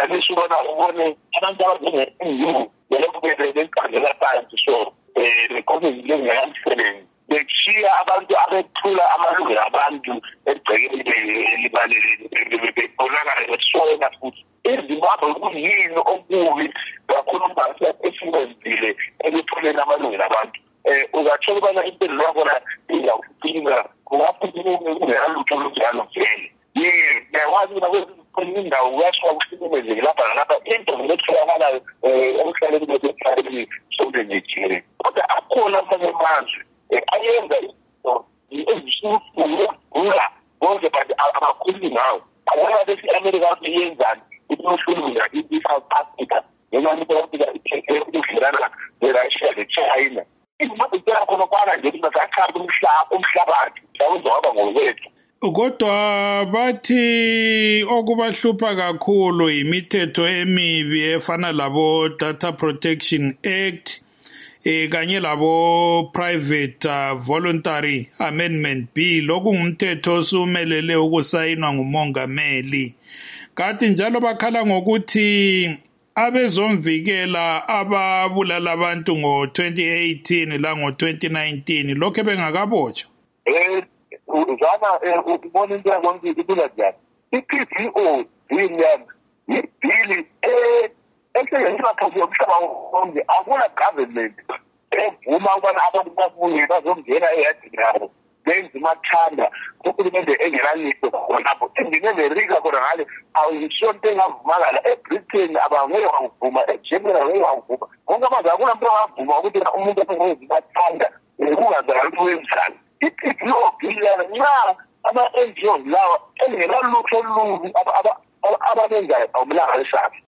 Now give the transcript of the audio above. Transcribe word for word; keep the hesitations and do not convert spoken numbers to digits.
Mangamanisi ubona ubone abantu abazenge-E U belokhu bebeqandela phansi so um le-COVID ngeyamsebenzi bekushiya abantu abethula amalungelo abantu egcekeni elibaleleni bebonakala besona futhi iZimbabwe kuyini okubi kakhulu umbasa esiwenzile ekuthuleni amalungelo abantu um ungathola ubana impilo yakhona iyawufinga kungafuthi kungelalutho olunjalo vele ngiyakwazi ukuba kwezinye indawo kuyashiwa kuhlukumezeke lapha nalapha into etholakalayo um emhlaleni besemhlabeni sonke nje jikelele kodwa akhona amanye amazwe ayenza izinto ezisukula konke but abakhulumi ngawo abona besi-Amerika iyenzani ikuhlulula i-South Africa ngenxa yokuthi Africa ukudlelana ne-Russia ne-China izimbabwe khona kwana nje ukuthi basachaba umhlabathi mhlawumbe waba ngokwethu. Kodwa bathi okubahlupha kakhulu imithetho emibi efana labo Data Protection Act eh kanye labo Private uh, Voluntary Amendment Bill okungumthetho osumelele ukusayinwa ngumongameli. Kanti njalo bakhala ngokuthi abezomvikela ababulala abantu ngo twenty eighteen la ngo twenty nineteen lokho bengakabotshwa. Eh uzana ubona into yakho ikula njani. I-P D O William ibhili eh esenzisa phakathi umhlaba wonke akuna government evuma ukubana abantu babuye bazongena eyadini yabo benze amathanda uhulumende engelaliso khonapho endine nerika khona ngale awuyisho into engavumakala eBritain abangeke wavuma eGermany abangeke wavuma konke amazwe akuna muntu wavuma ukuthi umuntu engenzi amathanda kungazakala ukuthi wenzani I-P D O biliyana nxa ama-N G Os lawa engelalutho olubi ababenzayo awumlanga lesakhe.